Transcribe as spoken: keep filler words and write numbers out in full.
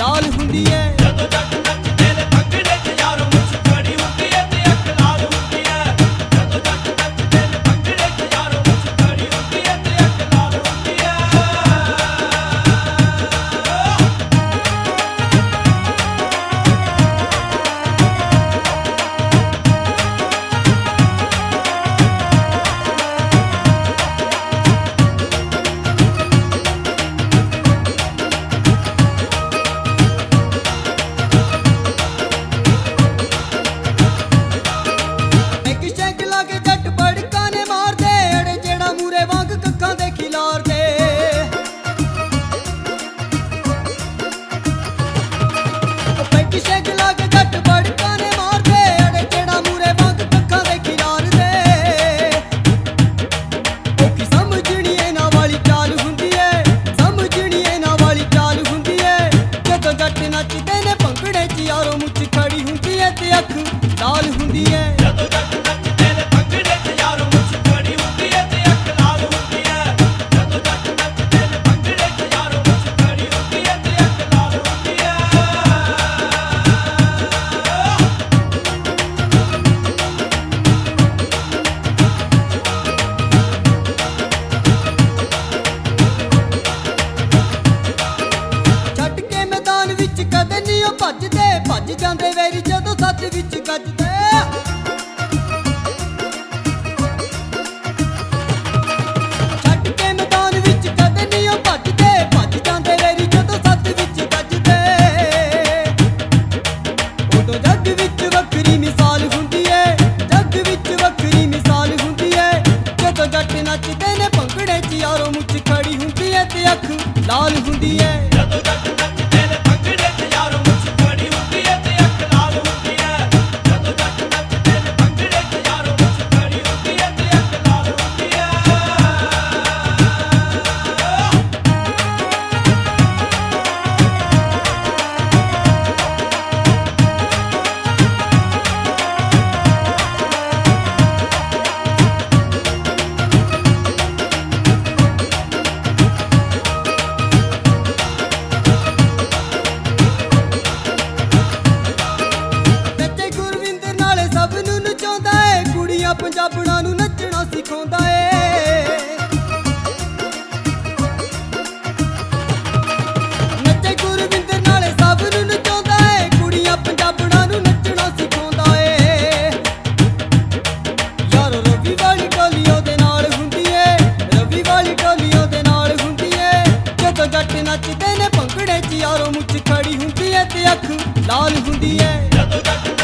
ਲਾਲ ਹੁੰਦੀ ਏ। ਜਦੋਂ ਜੱਟ ਨੱਚਦੇ ਨੇ ਭੰਗੜੇ 'ਚ ਯਾਰੋ ਮੁੱਛ ਖੜੀ ਹੁੰਦੀ ਏ ਤੇ ਅੱਖ ਲਾਲ ਹੁੰਦੀ ਏ। ਜਦੋਂ ਜੱਟ ਨੱਚਦੇ ਨੇ ਭੰਗੜੇ 'ਚ ਯਾਰੋ ਮੁੱਛ ਖੜੀ ਹੁੰਦੀ ਏ ਤੇ ਅੱਖ ਲਾਲ ਹੁੰਦੀ ਏ। ਲਾਲ ਹੁੰਦੀ ਏ। ਜਦੋਂ ਜੱਟ ਨੱਚਦੇ ਨੇ ਭੰਗੜੇ 'ਚ ਯਾਰੋ ਮੁੱਛ ਖੜੀ ਹੁੰਦੀ ਏ ਤੇ ਅੱਖ ਲਾਲ ਹੁੰਦੀ ਏ। ਜਦੋਂ ਜੱਟ ਨੱਚਦੇ ਨੇ ਭੰਗੜੇ 'ਚ ਯਾਰੋ ਮੁੱਛ ਖੜੀ ਹੁੰਦੀ ਏ ਤੇ ਅੱਖ ਲਾਲ ਹੁੰਦੀ ਏ। ਛੱਡ ਕੇ ਮੈਦਾਨ ਵਿੱਚ ਕਦੇ ਨਹੀਂ ਉਹ ਭੱਜਦੇ, ਭੱਜ ਜਾਂਦੇ ਵੈਰੀ ਜਦੋਂ ਸੱਚ ਵਿੱਚ ਗੱਜਦੇ। ਛੱਡ ਕੇ ਮੈਦਾਨ ਵਿੱਚ ਕਦੇ ਨਹੀਂ ਉਹ ਭੱਜਦੇ, ਭੱਜ ਜਾਂਦੇ ਵੈਰੀ ਜਦੋਂ ਸੱਚ ਵਿੱਚ ਗੱਜਦੇ। ਉਦੋਂ ਜੱਗ ਵਿੱਚ ਵੱਖਰੀ ਮਿਸਾਲ ਹੁੰਦੀ ਏ, ਜੱਗ ਵਿੱਚ ਵੱਖਰੀ ਮਿਸਾਲ ਹੁੰਦੀ ਏ। ਜਦੋਂ ਜੱਟ ਨੱਚਦੇ ਨੇ ਭੰਗੜੇ 'ਚ ਯਾਰੋ ਮੁੱਛ ਖੜੀ ਹੁੰਦੀ ਏ ਤੇ ਅੱਖ ਲਾਲ ਹੁੰਦੀ ਏ। ਜਦੋਂ ਜੱਟ ਨੱਚਦੇ ਨੇ ਭੰਗੜੇ 'ਚ ਯਾਰੋ ਮੁੱਛ ਖੜੀ ਹੁੰਦੀ ਏ ਤੇ ਅੱਖ ਲਾਲ ਹੁੰਦੀ ਏ। ਜਦੋਂ ਜੱਟ ਨੱਚਦੇ ਨੇ ਭੰਗੜੇ 'ਚ ਯਾਰੋ ਮੁੱਛ ਖੜੀ ਹੁੰਦੀ ਏ ਤੇ ਅੱਖ ਲਾਲ ਹੁੰਦੀ ਏ। ਪੰਜਾਬਣਾਂ ਨੂੰ ਨੱਚਣਾ ਸਿਖਾਉਂਦਾ ਏ। ਨੱਚੇ ਗੁਰਵਿੰਦਰ ਨਾਲੇ ਸਭ ਨੂੰ ਨਚਾਉਂਦਾ ਏ, ਕੁੜੀਆਂ ਪੰਜਾਬਣਾਂ ਨੂੰ ਨੱਚਣਾ ਸਿਖਾਉਂਦਾ ਏ। ਯਾਰੋ ਰਵੀ ਵਾਲੀ ਟੋਲੀ ਉਹਦੇ ਨਾਲ ਹੁੰਦੀ ਏ, ਰਵੀ ਵਾਲੀ ਟੋਲੀ ਉਹਦੇ ਨਾਲ ਹੁੰਦੀ ਏ। ਜਦੋਂ ਜੱਟ ਨੱਚਦੇ ਨੇ ਭੰਗੜੇ 'ਚ ਯਾਰੋ ਮੁੱਛ ਖੜੀ ਹੁੰਦੀ ਏ ਤੇ ਅੱਖ ਲਾਲ ਹੁੰਦੀ ਏ। ਜਦੋਂ ਜੱਟ